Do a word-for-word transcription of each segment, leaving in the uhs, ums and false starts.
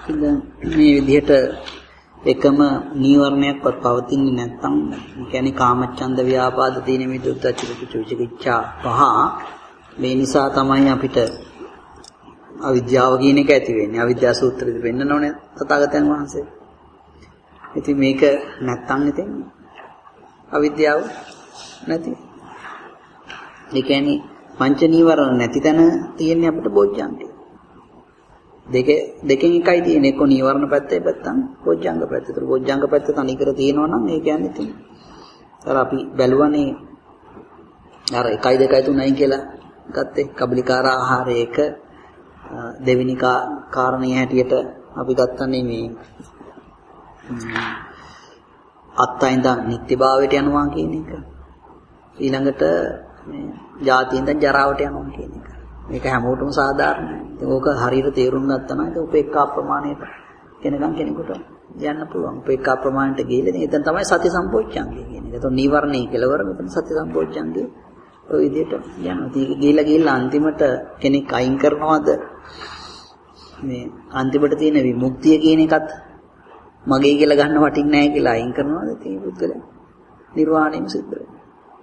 මේ විදිහට එකම නීවරණයක්වත් පවතින්නේ නැත්නම් කියන්නේ කාමච්ඡන්ද ව්‍යාපාද තීන මිදුත් චිකිච්ඡා පහ මේ නිසා තමයි අපිට අවිද්‍යාව කියන එක ඇති වෙන්නේ. අවිද්‍යා සූත්‍රෙදි වෙන්නනෝනේ තථාගතයන් වහන්සේ. ඉතින් මේක නැත්තම් ඉතින් අවිද්‍යාව නැති. ඒ කියන්නේ පංච නීවරණ නැති තැන තියෙන්නේ අපිට බොජ්ජංගය. දෙක දෙකෙන් එකයි තියෙන්නේ. එක්ක නීවරණ පැත්තේ පැත්තක් බොජ්ජංග පැත්ත. ඒතර බොජ්ජංග පැත්ත තනිකර තියෙනවා නම් ඒ කියන්නේ ඉතින් අර අපි බැලුවනේ අර එකයි දෙකයි තුනයි කියලා ගත්තේ කබලිකාර ආහාරය එක දෙවෙනි කාරණේ හැටියට අපි ගත්තනේ මේ අත්තයින්ද නිත්‍යභාවයට යනවා කියන එක. ඊළඟට මේ ජාතියින්ද ජරාවට යනවා කියන එක. මේක හැමෝටම සාධාරණයි. ඉතින් ඕක හරියට තේරුම් ගත්තා නම් ඒක උපේක්ඛා ප්‍රමාණයට කෙනකම් කෙනෙකුට යන්න පුළුවන්. උපේක්ඛා ප්‍රමාණයට ගිහලා ඉතින් එතන තමයි සති සම්පෝච්ඡංගය කියන්නේ. ඒතකොට නීවරණේ කෙලවර මෙතන සති සම්පෝච්ඡංගය ඔය විදිහට යනවා. ඉතින් ගිහලා ගිහලා අන්තිමට කෙනෙක් අයින් කරනවද මේ අන්තිමට තියෙන විමුක්තිය කියන එකත් මගේ කියලා ගන්න වටින්නේ නැහැ කියලා අයින් කරනවද ඉතින් පුද්ගලයා නිර්වාණයම සිද්ධ වෙනවා.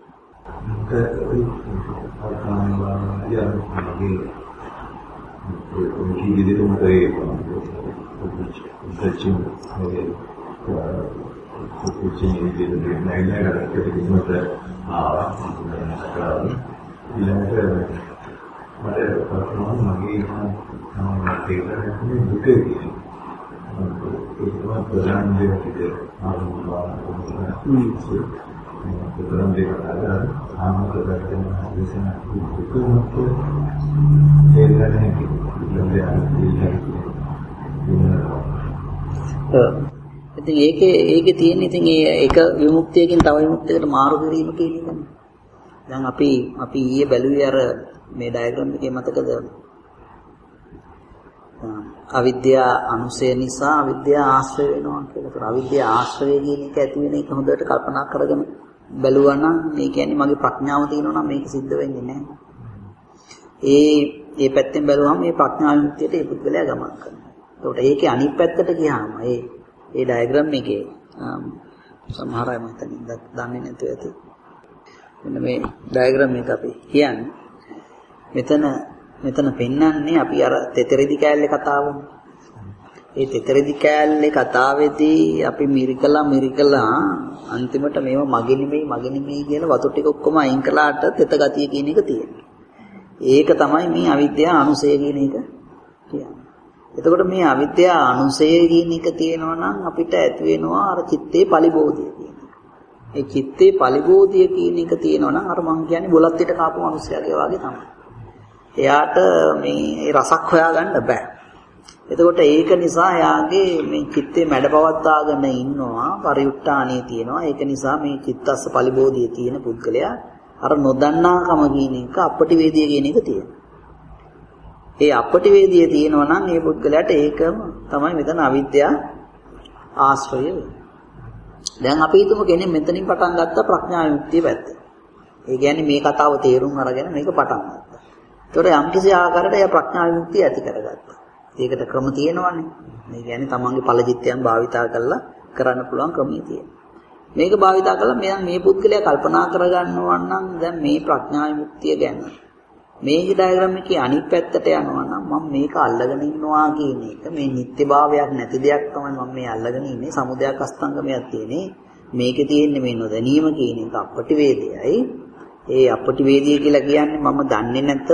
ඉතින් ඒකේ ඒකේ තියෙන ඉතින් ඒ එක විමුක්තියකින් තව විමුක්තියකට මාරු කිරීම කියන එකනේ. දැන් අපි අපි ඊයේ බැලුවේ අර මේ ඩයග්‍රෑම් එකේ මතකද? අවිද්‍යා අනුසය නිසා අවිද්‍යා ආශ්‍රය වෙනවා කියලා. ඒතර අවිද්‍යා ආශ්‍රය කියන එක ඇති වෙන එක හොඳට කල්පනා කරගෙන බැලුවා නම් මේ කියන්නේ මගේ ප්‍රඥාව තියෙනවා නම් මේක සිද්ධ වෙන්නේ නැහැ. ඒ ඒ පැත්තෙන් බැලුවම මේ ප්‍රඥා විමුක්තියට ඒ පුද්ගලයා ගමන් කරනවා. ඒකට ඒකේ අනිත් පැත්තට ගියාම ඒ ඒ ඩයග්‍රෑම් එකේ සමහර අය මතනින් දන්නේ නැතුව ඇති. මෙන්න මේ ඩයග්‍රෑම් එක අපි කියන්නේ මෙතන මෙතන පෙන්වන්නේ අපි අර තෙතරෙදි කෑල්ලේ කතාවනේ. ඒ තෙතරෙදි කෑල්ලේ කතාවේදී අපි මිරිකලා මිරිකලා අන්තිමට මේව මගේ නෙමෙයි මගේ නෙමෙයි කියලා වතු ටික ඔක්කොම අයින් කළාට තෙත ගතිය කියන එක තියෙනවා. ඒක තමයි මේ අවිද්‍යා අනුසය කියන එක කියන්නේ. එතකොට මේ අවිද්‍යා අනුසය කියන එක තියෙනවා නම් අපිට ඇති වෙනවා අර චිත්තේ පලිබෝධිය කියන එක. ඒ චිත්තේ පලිබෝධිය කියන එක තියෙනවා නම් අර මං කියන්නේ බොලත් පිට කාපු මිනිස්සයාගේ වගේ තමයි. එයාට මේ රසක් හොයාගන්න බෑ. එතකොට ඒක නිසා එයාගේ මේ චිත්තේ මැඩපවත්වාගෙන ඉන්නවා පරිඋත්ථානිය තියෙනවා. ඒක නිසා මේ චිත්තස්ස පලිබෝධිය තියෙන පුද්ගලයා අර නොදන්නාකම කියන එක අපටිවේදිය කියන එක තියෙනවා. ඒ අපටිවේදිය තියෙනවා නම් මේ පුද්ගලයාට ඒකම තමයි මෙතන අවිද්‍යා ආශ්‍රය වෙන්නේ. දැන් අපි හිතමු කෙනෙක් මෙතනින් පටන් ගත්ත ප්‍රඥා විමුක්තිය පැත්ත. ඒ කියන්නේ මේ කතාව තේරුම් අරගෙන මේක පටන් ගත්තා. ඒතකොට යම්කිසි ආකාරයකට එයා ප්‍රඥා විමුක්තිය ඇති කරගත්තා. ඒකට ක්‍රම තියෙනවානේ. මේ කියන්නේ තමන්ගේ ඵලජිත්තයන් භාවිතා කරලා කරන්න පුළුවන් ක්‍රමී තියෙනවා. මේක භාවිතා කළා මෙයන් මේ පුද්ගලයා කල්පනා කරගන්නවා නම් දැන් මේ ප්‍රඥා විමුක්තිය ගැන මේ ඩයග්‍රෑම් එකේ අනිත් පැත්තට යනවා නම් මම මේක අල්ලගෙන ඉන්නවා කියන එක මේ නිත්‍යභාවයක් නැති දෙයක් තමයි මම මේ අල්ලගෙන ඉන්නේ. සමුදයක් අස්තංගමයක් තියෙන්නේ. මේකේ තියෙන්නේ මේ නොදැනීම කියන එක අපටිවේදයයි. ඒ අපටිවේදිය කියලා කියන්නේ මම දන්නේ නැත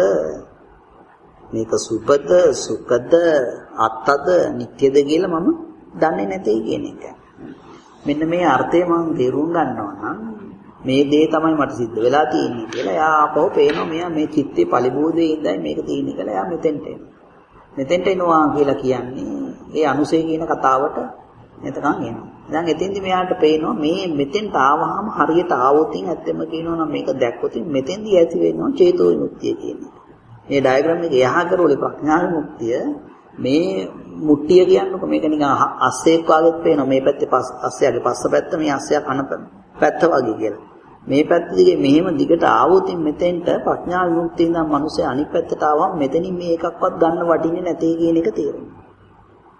මේක සුපද සුඛද අත්තද නිට්ටයද කියලා මම දන්නේ නැtei කියන එක. මෙන්න මේ අර්ථය මම තේරුම් ගන්නවා නම් මේ දේ තමයි මට සිද්ධ වෙලා තියෙන්නේ කියලා එයා ආපහු පේනවා මෙයා මේ චිත්තේ පරිබෝධයේ ඉඳයි මේක තියෙන්නේ කියලා එයා මෙතෙන්ට එනවා. මෙතෙන්ට එනවා කියලා කියන්නේ ඒ අනුසය කියන කතාවට එතකන් එනවා. දැන් එතෙන්දි මෙයාට පේනවා මේ මෙතෙන්ට ආවහම හරියට ආවොතින් ඇත්තම කියනවා නම් මේක දැක්කොතින් මෙතෙන්දි ඇති වෙනවා චේතෝ විමුක්තිය කියන්නේ. මේ ඩයග්‍රෑම් එකේ යහ කරෝලේ ප්‍රඥා විමුක්තිය මේ මුට්ටිය කියන්නකො මේක නිකන් අස්සෙක් වගේත් පේනවා මේ පැත්තේ පස් අස්සයාගේ පස්ස පැත්ත මේ අස්සයා කන පැත්ත වගේ කියලා. මේ පැත්ත දිගේ මෙහෙම දිගට ආවොතින් මෙතෙන්ට ප්‍රඥා විමුක්තිය ඉඳන් මිනිස්සේ අනිත් පැත්තට ආවම මෙතනින් මේ එකක්වත් ගන්න වටින්නේ නැtei කියන එක තේරෙනවා.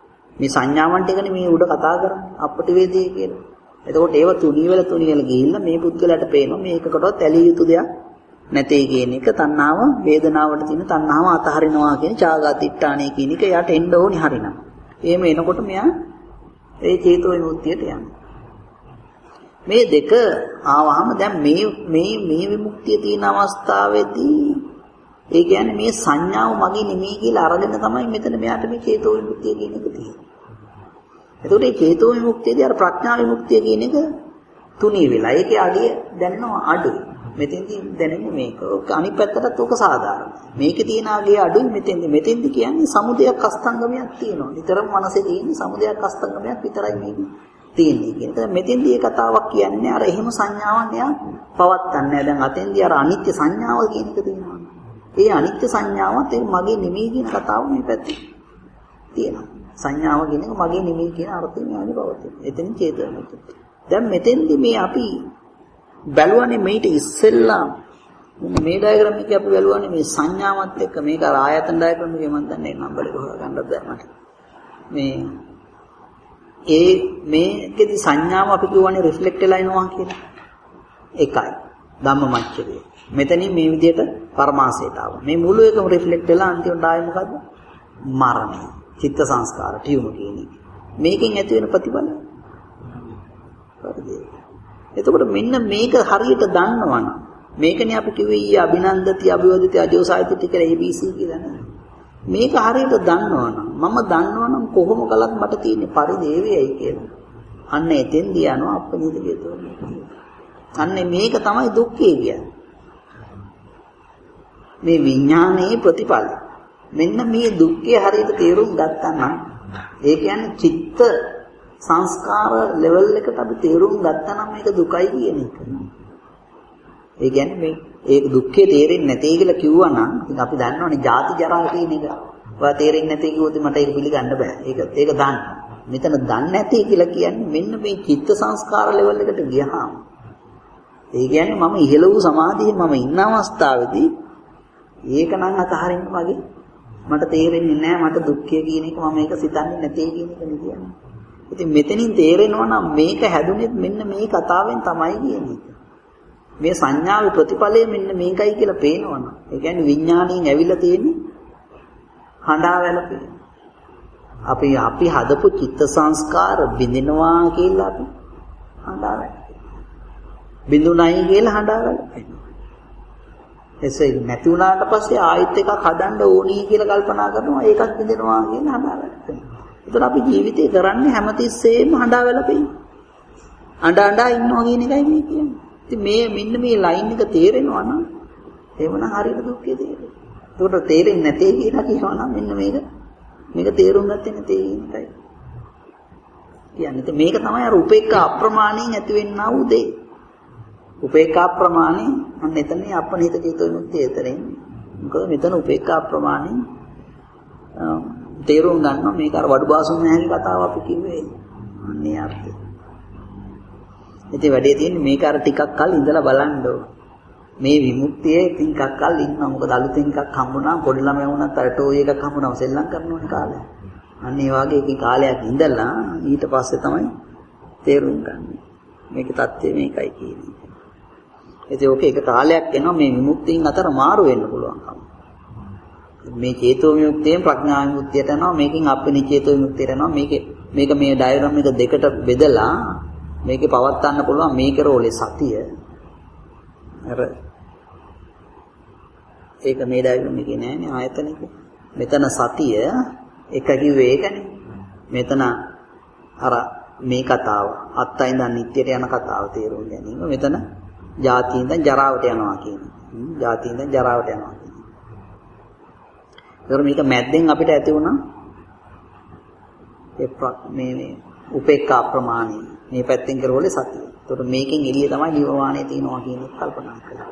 මේ සංඥාවන් ටිකනේ මේ උඩ කතා කරන්නේ අපටිවේදී කියලා. එතකොට ඒව තුනී වෙලා තුනී වෙලා ගිහිල්ලා මේ පුද්ගලයාට පේනවා මේකකටවත් ඇලිය යුතු දෙයක් නැtei කියන එක තණ්හාව වේදනාවට තියෙන තණ්හාව අතහරිනවා කියන චාගාතිට්ඨානේ කියන එක යාට එන්න ඕනි හරිනම්. එහෙම එනකොට මෙයා ඒ චේතෝ විමුක්තියට යනවා. මේ දෙක ආවහම දැන් මේ මේ මේ විමුක්තිය තියෙන අවස්ථාවේදී ඒ කියන්නේ මේ සංඥාව මගේ නෙමෙයි කියලා අරගෙන තමයි මෙතන මෙයාට මේ චේතෝ විමුක්තිය කියන එක තියෙන්නේ. එතකොට මේ චේතෝ විමුක්තියදී අර ප්‍රඥා විමුක්තිය කියන එක තුනී වෙලා ඒකේ අඩිය දැනෙනවා අඩුයි. මෙතෙන්දී දැනෙන්නේ මේක. අනිත් පැත්තටත් ඕක සාධාරණයි. මේකේ තියෙන අගේ අඩුයි මෙතෙන්දී. මෙතෙන්දී කියන්නේ සමුදයක් අස්තංගමයක් තියෙනවා. නිතරම මනසේ තියෙන සමුදයක් අස්තංගමයක් විතරයි මේක තියෙන්නේ කියන එක. මෙතෙන්දී මේ කතාවක් කියන්නේ අර එහෙම සංඥාවක් නෑ පවත්තන්නේ. දැන් අතෙන්දී අර අනිත්‍ය සංඥාව කියන එක තියෙනවා. ඒ අනිත්‍ය සංඥාවත් ඒක මගේ නෙමෙයි කියන කතාව මේ පැත්තේ තියෙනවා. සංඥාව කියන එක මගේ නෙමෙයි කියන අර්ථයෙන් යන්නේ පවතින. එතන චේතනාවක්. දැන් මෙතෙන්දී මේ අපි බැලුවනේ මේට ඉස්සෙල්ලා මේ ඩයග්‍රෑම් එකේ අපි බැලුවනේ මේ සංඥාවත් එක්ක මේක අර ආයතන ඩයග්‍රෑම් එකේ මම දන්නේ නම්බර් එක හොයාගන්නත් බැහැ මට. මේ ඒ මේකෙදි සංඥාව අපි කියවනේ රිෆ්ලෙක්ට් වෙලා එනවා කියලා. එකයි. ධම්මමච්චකේ. මෙතනින් මේ විදිහට පරමාසයට ආවා. මේ මුළු එකම රිෆ්ලෙක්ට් වෙලා අන්තිමට ආයේ මොකද්ද? මරණය. චිත්ත සංස්කාර ටියුම කියන එක. මේකෙන් ඇති වෙන ප්‍රතිඵල. හරිද? එතකොට මෙන්න මේක හරියට දන්නවනම් මේකනේ අපි කිව්වේ ඊ අභිනන්දති අභිවදිත අජෝසායිති කියලා A B C කියලා නේද? මේක හරියට දන්නවනම් මම දන්නවනම් කොහොම කළත් මට තියෙන්නේ පරිදේවයයි කියලා. අන්න එතෙන්දී යනවා අපනිත කියතෝ. අන්න මේක තමයි දුක්ඛය කියන්නේ. මේ විඥානයේ ප්‍රතිඵල. මෙන්න මේ දුක්ඛය හරියට තේරුම් ගත්තා නම් ඒ කියන්නේ චිත්ත සංස්කාර ලෙවල් එකට අපි තේරුම් ගත්තා නම් මේක දුකයි කියන එක. ඒ කියන්නේ මේ ඒක දුක්ඛේ තේරෙන්නේ නැtei කියලා කිව්වා නම් ඉතින් අපි දන්නවනේ ජාති ජරා කියන එක. ඔයා තේරෙන්නේ නැtei කිව්වොත් මට ඒක පිළිගන්න බෑ. ඒක ඒක දාන්න. මෙතන දන්නේ නැtei කියලා කියන්නේ මෙන්න මේ චිත්ත සංස්කාර ලෙවල් එකට ගියහම. ඒ කියන්නේ මම ඉහළ වූ සමාධියේ මම ඉන්න අවස්ථාවේදී ඒක නම් අතහරින්න වගේ මට තේරෙන්නේ නැහැ මට දුක්ඛය කියන එක මම ඒක සිතන්නේ නැtei කියන එක නෙවෙයි. ඉතින් මෙතනින් තේරෙනවා නම් මේක හැදුනේ මෙන්න මේ කතාවෙන් තමයි කියන්නේ. මේ සංඥාවේ ප්‍රතිඵලය මෙන්න මේකයි කියලා පේනවනම් ඒ කියන්නේ විඥාණයෙන් ඇවිල්ලා තියෙන්නේ හඬා වැළපෙන. අපි අපි හදපු චිත්ත සංස්කාර බිඳිනවා කියලා අපි හඬා වැළපෙන. බිඳුණයි කියලා හඬා වැළපෙන. එසේ නැති වුණාට පස්සේ ආයෙත් එකක් හදන්න ඕනි කියලා කල්පනා කරනවා ඒකත් බිඳිනවා කියලා හඬා වැළපෙන. ඒතර අපි ජීවිතේ කරන්නේ හැමතිස්සෙම හඬා වැළපෙන. අඬ අඬ ඉන්නවා කියන එකයි මේ කියන්නේ. ඉතින් මේ මෙන්න මේ ලයින් එක තේරෙනවා නම් එවනම් හරියට දුක්ඛේ තේරෙනවා. ඒකට තේරෙන්නේ නැtei කියලා කියනවා නම් මෙන්න මේක මේක තේරුම් ගත්තේ නැtei කියන එකයි. කියන්නේ මේක තමයි අර උපේක්ඛා අප්‍රමාණයෙන් ඇති වෙන්නා වූ දේ. උපේක්ඛා ප්‍රමාණය අන්න එතනනේ අපනිත චේතෝ විමුක්තිය එතරම්. මොකද මෙතන උපේක්ඛා ප්‍රමාණය තේරුම් ගන්නවා මේක අර වඩු බාසුන් නැහැගේ කතාව අපි කිව්වේ. අන්නේ අර්ථය. ඉතින් වැඩේ තියෙන්නේ මේක අර ටිකක් කල් ඉඳලා බලන්න ඕන. මේ විමුක්තියේ ටිකක් කල් ඉන්නවා. මොකද අලුතෙන් එකක් හම්බුනා පොඩි ළමයා වුණත් අර ටෝයි එකක් හම්බුනා සෙල්ලම් කරනෝනේ කාලේ. අන්න ඒ වගේ එකේ කාලයක් ඉඳලා ඊට පස්සේ තමයි තේරුම් ගන්න. මේකේ தත්ත්වය මේකයි කියන්නේ. ඉතින් ඕක එක කාලයක් එනවා මේ විමුක්තියන් අතර මාරු වෙන්න පුළුවන්කම. මේ චේතෝ විමුක්තියෙන් ප්‍රඥා විමුක්තියට යනවා මේකෙන් අප්පනිචේතෝ විමුක්තියට යනවා මේකේ මේක මේ ඩයග්‍රෑම් එක දෙකට බෙදලා මේකේ පවත් ගන්න පුළුවන් මේකේ රෝලේ සතිය අර ඒක මේ ඩයග්‍රෑම් එකේ නෑනේ ආයතනෙක මෙතන සතිය එක කිව්වේ ඒකනේ මෙතන අර මේ කතාව අත්තයින් දැන් නිට්ටියට යන කතාව තේරුම් ගැනීම මෙතන ජාතියෙන් දැන් ජරාවට යනවා කියන්නේ ජාතියෙන් දැන් ජරාවට යනවා කියන්නේ ඒතර මේක මැද්දෙන් අපිට ඇති වුණා ඒ මේ මේ උපේක්ඛා ප්‍රමාණය මේ පැත්තෙන් කරවලේ සතිය. ඒතර මේකෙන් එළිය තමයි නිර්වාණය තියෙනවා කියන එක කල්පනා කරලා.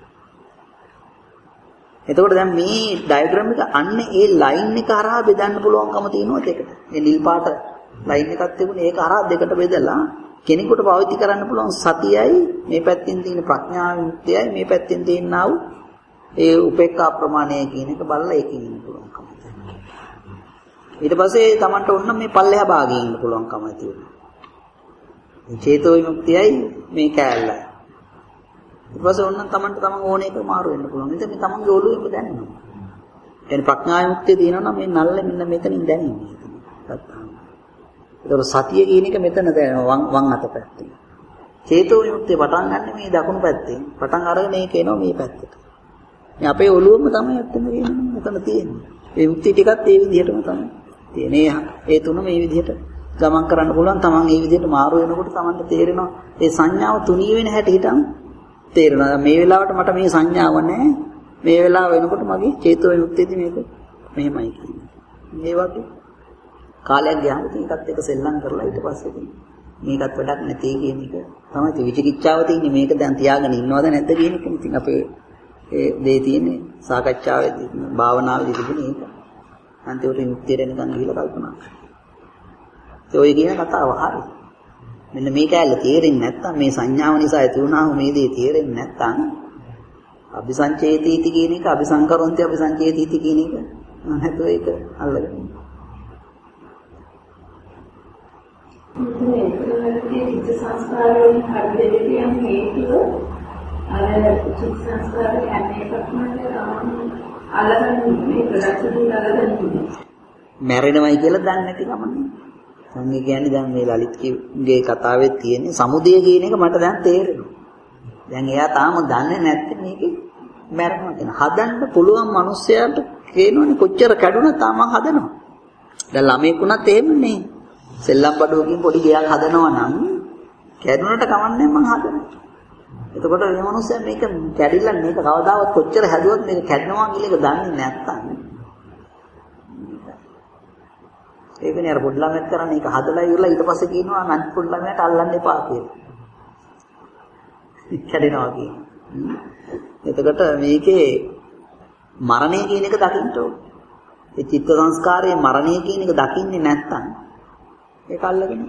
එතකොට දැන් මේ ඩයග්‍රෑම් එක අන්න ඒ ලයින් එක හරහා බෙදන්න පුළුවන්කම තියෙනවා දෙකට. මේ නිල් පාට ලයින් එකක් තිබුණේ ඒක හරහා දෙකට බෙදලා කෙනෙකුට පාවිච්චි කරන්න පුළුවන් සතියයි මේ පැත්තෙන් තියෙන ප්‍රඥා විමුක්තියයි මේ පැත්තෙන් තියෙනා වූ ඒ උපේක්ඛා ප්‍රමාණය කියන එක බලලා ඒකෙන් ඉන්න පුළුවන්කම තියෙනවා. ඊට පස්සේ Tamanට ඔන්න මේ පල්ලෙහා භාගයේ ඉන්න පුළුවන්කම ඇති වෙනවා. චේතෝ විමුක්තියයි මේ කෑල්ලයි. ඊට පස්සේ ඔන්න Tamanට Taman ඕන එක මාරු වෙන්න පුළුවන්. ඉතින් මේ Tamanගේ ඔළුවෙම දැනෙනවා. يعني ප්‍රඥා විමුක්තිය තියෙනවා නම් මේ නල්ල මෙන්න මෙතනින් දැනෙන්නේ. ඒතකොට සතිය කියන එක මෙතන දැනෙනවා වම් වම් අත පැත්තේ. චේතෝ විමුක්තිය පටන් ගන්න මේ දකුණු පැත්තෙන්. පටන් අරගෙන ඒක එනවා මේ පැත්තට. මේ අපේ ඔළුවෙම තමයි ඇත්තම කියන්නේ මෙතන තියෙන්නේ. මේ විමුක්තිය ටිකත් ඒ විදිහටම තමයි තියෙන්නේ. ඒ තුන මේ විදිහට ගමන් කරන්න පුළුවන්. Taman මේ විදිහට මාරු වෙනකොට Tamanට තේරෙනවා ඒ සංඥාව තුනී වෙන හැටි හිටන් තේරෙනවා. මේ වෙලාවට මට මේ සංඥාව නැහැ. මේ වෙලාව වෙනකොට මගේ චේතෝ විමුක්තියදී මේක මෙහෙමයි කියන්නේ. මේ වගේ කාලයක් ගියාම ඒකත් එක සෙල්ලම් කරලා ඊට පස්සේ මේකත් වැඩක් නැtei කියන එක තමයි විචිකිච්ඡාව තියෙන්නේ. මේක දැන් තියාගෙන ඉන්නවද නැද්ද කියන එක. ඉතින් අපේ ඒ දේ තියෙන්නේ සාකච්ඡාවේදී භාවනාවේදී තිබුණේ ඒක. අන්තිමට විමුක්තියට එනකන් ගිහිල්ලා කල්පනා කරා. ඒ ඔය කියන කතාව හරි. මෙන්න මේක ඇල්ල තේරෙන්නේ නැත්තම් මේ සංඥාව නිසා ඇති වුණාම මේ දේ තේරෙන්නේ නැත්තම් අபிසංචේතීති කියන එක අபிසංකරොන්ති අபிසංචේතීති කියන එක නැත්නම් ඒක අල්ලගෙන මේ චිත්ත සංස්කාරවලින් හරියට කියන හේතුව අර චිත්ත සංස්කාර කියන්නේ එකක්ම අල්ලගෙන මේ ප්‍රදර්ශනය අල්ලගෙන මැරෙනවයි කියලා දන්නේ නැති කමනේ. සංගේ කියන්නේ දැන් මේ ලලිත්ගේ කතාවේ තියෙන සමුදය කියන එක මට දැන් තේරෙනවා. දැන් එයා තාම දන්නේ නැත්නම් මේකේ මැරෙනවා කියන. හදන්න පුළුවන් මිනිස්සයාට කියනෝනේ කොච්චර කැඩුණා තාම හදනවා. දැන් ළමෙක් වුණත් එහෙමනේ. සෙල්ලම් බඩුවකින් පොඩි ගයක් හදනවා නම් කැඩුනට කමන්නේ මං හදනවා. එතකොට මේ මිනිස්සයා මේක කැඩිලා මේක කවදාවත් කොච්චර හැදුවත් මේක කැඩනවා කියලා එක දන්නේ නැත්තම් ඒකනේ අර පොඩි ළමයෙක් කරන්නේ ඒක හදලා ඉවරලා ඊට පස්සේ කියනවා නම් පොඩි ළමයාට අල්ලන්න එපා කියලා. කැඩෙනවා කියන්නේ. එතකොට මේකේ මරණය කියන එක දකින්න ඕනේ. ඒ චිත්ත සංස්කාරයේ මරණය කියන එක දකින්නේ නැත්තම් ඒක අල්ලගෙන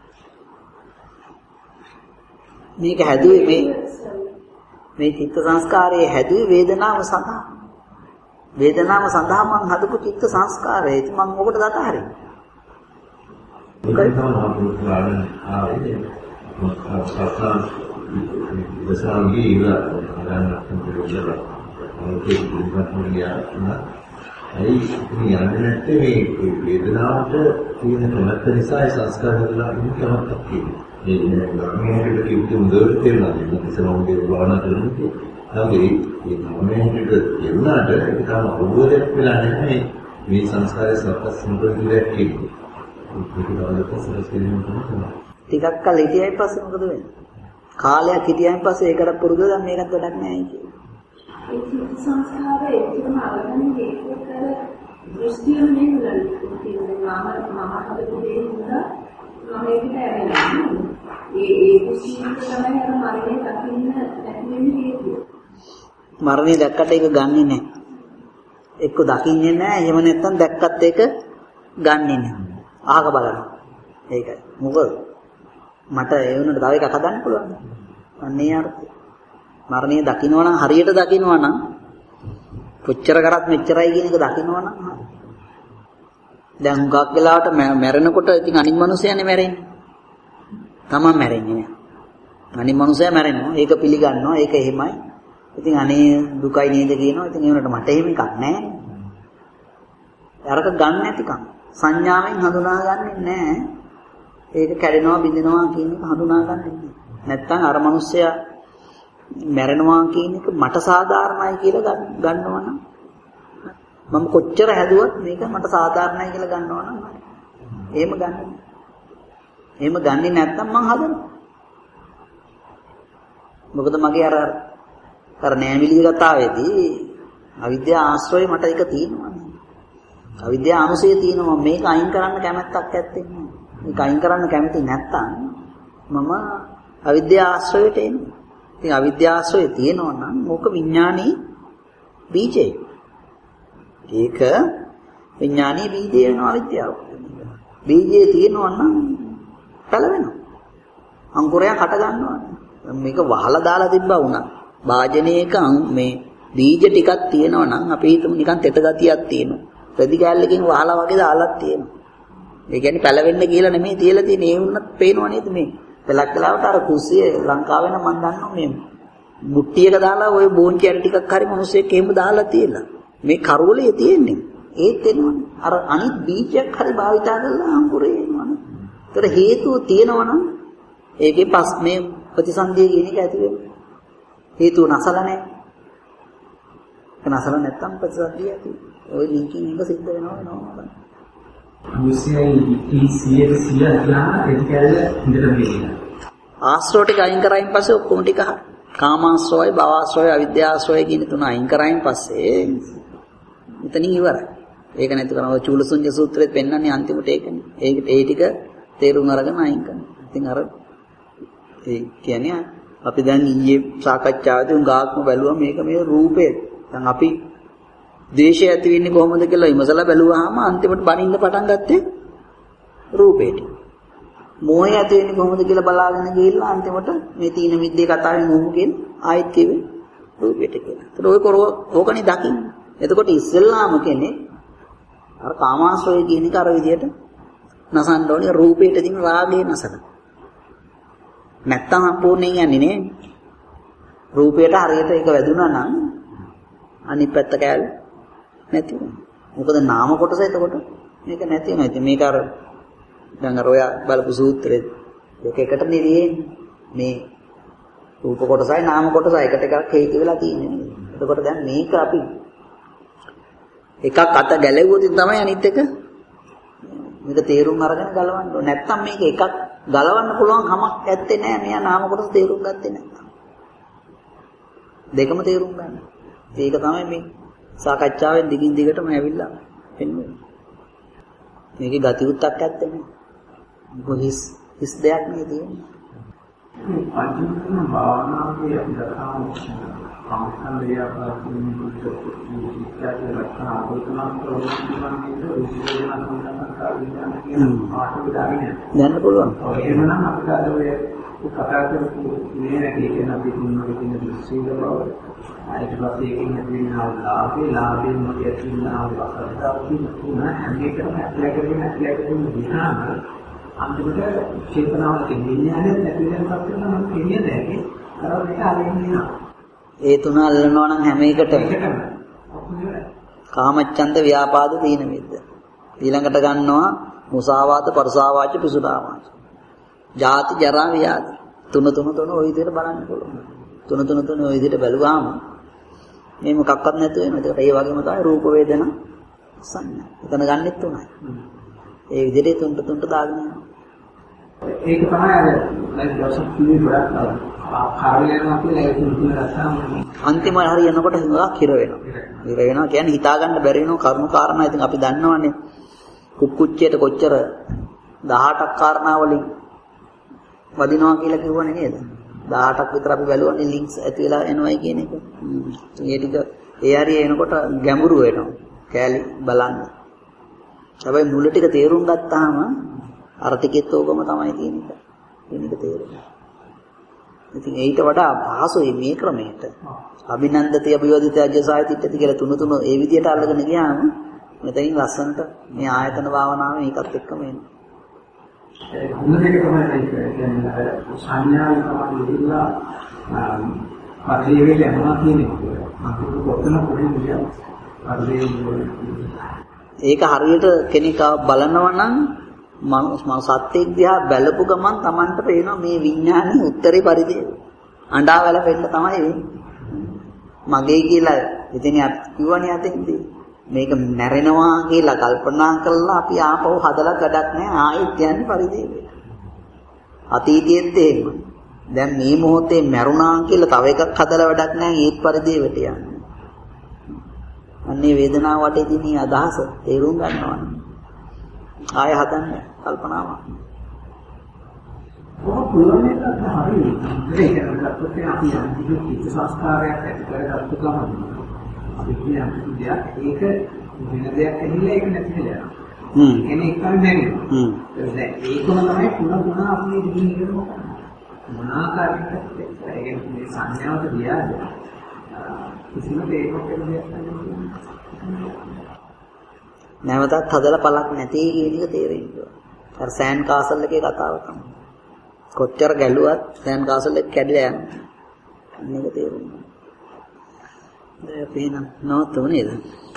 මේක හැදුවේ මේ මේ චිත්ත සංස්කාරයේ හැදුවේ වේදනාව සඳහා. වේදනාව සඳහා මම හදපු චිත්ත සංස්කාරය. ඉතින් මම මොකටද අතහරින්නේ? ඒකයි තමයි මම කියන්නේ ආවේ. මොකක්ද දසාවගේ ඉවර ගන්න අපිට ඒක දුන්නත් නෑ. ඒ කියන්නේ නැත්තේ මේ වේදනාවට තියෙන කැමැත්ත නිසා ඒ සංස්කාර වල ඉන්න කැමැත්තක් තියෙනවා. මේ ගමනේට කිව්තු මුදල් තේරෙනවා. මේක සමෝගේ භාවනා කරනකොට තමයි මේ ගමනේට එන්නාට ඒක තමයි අවබෝධයක් වෙලා නැහැ මේ සංස්කාරයේ සත්‍ය සම්පූර්ණ කියන්නේ. ඒක තමයි පස්සේ ස්කේලින් කරනවා. ටිකක් කල හිටියයි පස්සේ මොකද වෙන්නේ? කාලයක් හිටියයින් පස්සේ ඒකට පුරුදු වෙලා මේකත් වැඩක් නැහැ කියන්නේ. ඒ චිත්ත සංස්කාරය ඒකම අරගෙන මේක කර දෘෂ්ටිය නෙමෙයි කියනවා මම මම හදපු දේ නිසා මම ඒකට ඇරෙනවා. ඒ ඒ දෘෂ්ටියෙන් තමයි අර මරණය දකින්න නැති වෙන්නේ හේතුව. මරණය දැක්කට ඒක ගන්නෙ නැහැ. එක්ක දකින්නේ නැහැ. එහෙම නැත්නම් දැක්කත් ඒක ගන්නෙ නැහැ. අහක බලන්න. ඒකයි. මොකද මට ඒ වුණාට තව එකක් හදන්න පුළුවන්. අන්නේ අර්ථය. මරණය දකින්නවා නම් හරියට දකින්නවා නම් කොච්චර කරත් මෙච්චරයි කියන එක දකින්නවා නම් හරි. දැන් හුඟක් වෙලාවට මැරෙනකොට ඉතින් අනිත් මිනිස්සයනේ මැරෙන්නේ. තමන් මැරෙන්නේ නෑ. අනිත් මිනිස්සයා මැරෙනවා. ඒක පිළිගන්නවා. ඒක එහෙමයි. ඉතින් අනේ දුකයි නේද කියනවා. ඉතින් ඒ වුණාට මට එහෙම එකක් නෑ. අරක ගන්න නැතිකම්. සංඥාවෙන් හඳුනාගන්නේ නෑ. ඒක කැඩෙනවා බිඳෙනවා කියන එක හඳුනාගන්නේ නෑ. නැත්තම් අර මිනිස්සයා මැරෙනවා කියන එක මට සාධාරණයි කියලා ගන්නවා නම් මම කොච්චර හැදුවත් මේක මට සාධාරණයි කියලා ගන්නවා නම් එහෙම ගන්නෙ. එහෙම ගන්නෙ නැත්තම් මං හදනවා. මොකද මගේ අර අර නෑමිලි කතාවේදී අවිද්‍යාව ආශ්‍රය මට එක තියෙනවා. අවිද්‍යාව අනුසය තියෙනවා. මේක අයින් කරන්න කැමැත්තක් නැත්තේ නෑ. මේක අයින් කරන්න කැමති නැත්තම් මම අවිද්‍යාව ආශ්‍රයයට එනවා. ඉතින් අවිද්‍යාශ්‍රය තියෙනවා නම් මොක විඥානී බීජය. ඒක විඥානී බීජය වෙනවා අවිද්‍යාව. බීජය තියෙනවා නම් පැලවෙනවා. අංකුරයක් හට ගන්නවා. මේක වහලා දාලා තිබ්බා වුණා. වාජනයක මේ බීජ ටිකක් තියෙනවා නම් අපි හිතමු නිකන් තෙත ගතියක් තියෙනවා. රෙදි කැල්ලකින් වහලා වගේ දාලා තියෙනවා. ඒ කියන්නේ පැලවෙන්න කියලා නෙමෙයි තියලා තියෙන්නේ. ඒ වුණත් පේනව නේද මේ? පළක් කලාවට අර කුස්සිය ලංකාවේ නම් මම දන්නවා මේ මුට්ටියක දාලා ওই බෝන්චි අර ටිකක් හරි මිනිස්සෙක් එහෙම දාලා තියලා. මේ කරවලේ තියෙන්නේ. ඒත් එනවනේ. අර අනිත් බීජයක් හරි භාවිතා කරලා අංකුරේ එනවනේ. ඒතර හේතුව තියෙනවනම් ඒකේ පස් මේ ප්‍රතිසන්දිය කියන එක ඇති වෙනවා. හේතුව නැසලා නැහැ. ඒක නැසලා නැත්තම් ප්‍රතිසන්දිය ඇති. ওই ලින්කින් එක සිද්ධ වෙනවා වෙනවා. ආශ්‍රව ටික අයින් කරායින් පස්සේ ඔක්කොම ටික කාමාශ්‍රවයි භවආශ්‍රවයි අවිද්‍යාශ්‍රවයි කියන තුන අයින් කරායින් පස්සේ එතනින් ඉවරයි. ඒක නැති කරනවා චූලසුඤ්ඤ සූත්‍රෙත් පෙන්නන්නේ අන්තිමට ඒකනේ. ඒකට ඒ ටික තේරුම් අරගෙන අයින් කරනවා. ඉතින් අර ඒ කියන්නේ අපි දැන් ඊයේ සාකච්ඡාවේදී උංගාක්ම බැලුවා මේක මේ රූපේ. දැන් අපි දේශය ඇති වෙන්නේ කොහොමද කියලා ඉමසලා බැලුවාම අන්තිමට බනින්න පටන් ගත්තේ රූපේට. මොහය ඇති වෙන්නේ කොහොමද කියලා බලාගෙන ගිහිල්ලා අන්තිමට මේ තීන මිද්දේ කතාවේ මොහු කියන ආයෙත් කිව්වේ රූපේට කියලා. ඒතර ඔය කරව ඕකනේ දකින්න. එතකොට ඉස්සෙල්ලාම කෙනෙක් අර කාමාශ්‍රය කියන එක අර විදියට නසන්න ඕනේ රූපේට තියෙන රාගය නසන. නැත්තම් සම්පූර්ණයෙන් යන්නේ නේ. රූපේට හරියට ඒක වැදුනා නම් අනිත් පැත්ත කෑල්ල නැති වෙනවා. මොකද නාම කොටස එතකොට මේක නැති වෙනවා. ඉතින් මේක අර දැන් අර ඔය බලපු සූත්‍රෙත් දෙක එකට නෙවෙයි මේ රූප කොටසයි නාම කොටසයි එකට එකක් හේතු වෙලා තියෙන්නේ. එතකොට දැන් මේක අපි එකක් අත ගැලෙවුවොත් තමයි අනිත් එක මේක තේරුම් අරගෙන ගලවන්න ඕනේ. නැත්තම් මේක එකක් ගලවන්න පුළුවන් කමක් නැත්තේ නෑ. මෙයා නාම කොටස තේරුම් ගත්තේ නැත්තම්. දෙකම තේරුම් ගන්න. ඒක තමයි මේ සාකච්ඡාවෙන් දිගින් දිගටම ඇවිල්ලා එන්නේ. මේකේ ගතියුත්තක් නැත්තේ නේ. මොහිස් හිස් දෙයක් නේ තියෙන්නේ. මේ පංචමන භාවනාවේ අපි දක්වන සම්පූර්ණ ව්‍යාපාරික විචාරය රක්ෂණ ආපෝතනා ප්‍රවෘත්තිවන්නේ විශේෂණ සම්බන්ධතාව විඥාන කියන පාඩම දාගෙන යන්න පුළුවන්. එහෙමනම් අපිට අද ඔය කතා කරපු මේ නැති කියන අපි තුන්වෙනි කියන දෘශ්‍යය බව ආයත පස්සේ කියන දිනාලාගේ ලාභයෙන් මොකද කියනවා වසරතාව කියන තුන හැම එකම ඇප්ලයි කරගෙන ඇප්ලයි කරගෙන දිහාම අන්තිමට චේතනාවට විඥානයක් නැති වෙන පස්සේ නම් කියන්නේ නැහැ. අර මේක අල්ලගෙන යනවා. ඒ තුන අල්ලනවා නම් හැම එකටම කාමච්ඡන්ද ව්‍යාපාද තීන මිද්ද. ඊළඟට ගන්නවා මුසාවාද පරසාවාච පිසුදාවාච. ජාති ජරා ව්‍යාධි. තුන තුන තුන ওই විදිහට බලන්න පුළුවන්. තුන තුන තුන ওই විදිහට බැලුවාම මේ මොකක්වත් නැතු වෙනවා. ඒකට ඒ වගේම තමයි රූප වේදනා සංඥා. එතන ගන්නෙත් තුනයි. ඒ විදිහට තුනට තුනට දාගෙන යනවා. ඒක තමයි අර දැන් දවසක් කිව්වේ ගොඩක් කාර්යයන්වා කියලා ඒ තුන තුන ගත්තාම අන්තිම හරියනකොට හිඟක් හිර වෙනවා. හිර වෙනවා කියන්නේ හිතා ගන්න බැරි වෙනවා කරුණු කාරණා. ඉතින් අපි දන්නවනේ කුක්කුච්චේට කොච්චර දහඅටක් කාරණා වලින් වදිනවා කියලා කිව්වනේ නේද? දහඅටක් විතර අපි බැලුවනේ ලින්ක්ස් ඇති වෙලා එනවයි කියන එක. ඒ ටික ඒ හරිය එනකොට ගැඹුරු වෙනවා. කෑලි බලන්න. හැබැයි මුල ටික තේරුම් ගත්තාම අර ටිකෙත් ඕකම තමයි තියෙන එක. මේක තේරෙනවා. ඉතින් ඊට වඩා පහසුයි මේ ක්‍රමයට. අභිනන්දති අභිවදිත අජසායතිත්‍ත්‍ති කියලා තුන තුන ඒ විදිහට අල්ලගෙන ගියාම මෙතනින් ලස්සනට මේ ආයතන භාවනාවේ ඒකත් එක්කම එනවා. ඒ මුල දෙක තමයි කියන්නේ සංඥාවෙන් තමයි ඉතිලා පරිවේල යනවා කියන්නේ. අපිට කොතන කොහෙන්ද ඒක හරියට කෙනෙක් බලනවා නම් මම සත්‍යයක් දිහා බැලපු ගමන් Tamanට පේනවා මේ විඥානේ උත්තරේ පරිදි අඬා වැළපෙන්න තමයි වෙන්නේ. මගේ කියලා ඉතින් අපි කිව්වනේ අතින්දී මේක නැරෙනවා කියලා කල්පනා කරලා අපි ආපහු හදලා ගඩක් නැහැ ආයෙත් යන්නේ පරිදේවට. අතීතයේත් එහෙම. දැන් මේ මොහොතේ මැරුණා කියලා තව එකක් හදලා වැඩක් නැහැ ඒත් පරිදේවට යන්නේ. අන්නේ වේදනාව වටේ තියෙන අදහස තේරුම් ගන්නවා. ආය හදන්න කල්පනාවක්. ඔය පුරන්නේ හරියි. ඒක නේද අපි අන්තිම සංස්කාරයක් ඇති කරගත්තු ගමන් අපි කියන්නේ දෙයක් ඒක වෙන දෙයක් ඇහිලා ඒක නැති වෙලා යනවා. හ්ම්. එන්නේ එකම නැගෙනවා. හ්ම්. දැන් ඒකම තමයි පුන පුන අපි ඉදින් ඉගෙන ගන්න. මොනාකාරයකට ඒ කියන්නේ මේ සංඥාවට ගියාද කිසිම දෙයකට දෙයක් නැහැ. නැවතත් හදලා පළක් නැති කියන එක තේරෙන්නේ. අර සෑන් කාසල් එකේ කතාව තමයි. කොච්චර ගැලුවත් සෑන් කාසල් එක කැඩිලා යනවා. මේක තේරුණා. දැන් අපි නම් නවතුනේ නේද?